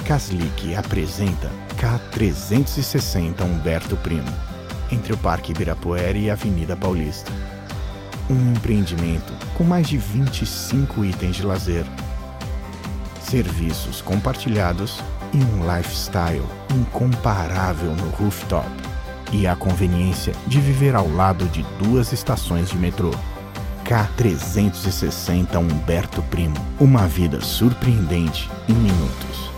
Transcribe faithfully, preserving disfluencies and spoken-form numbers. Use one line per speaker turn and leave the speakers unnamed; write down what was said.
Caslick apresenta K trezentos e sessenta Humberto Primo, entre o Parque Ibirapuera e a Avenida Paulista. Um empreendimento com mais de vinte e cinco itens de lazer, serviços compartilhados e um lifestyle incomparável no rooftop. E a conveniência de viver ao lado de duas estações de metrô. K trezentos e sessenta Humberto Primo. Uma vida surpreendente em minutos.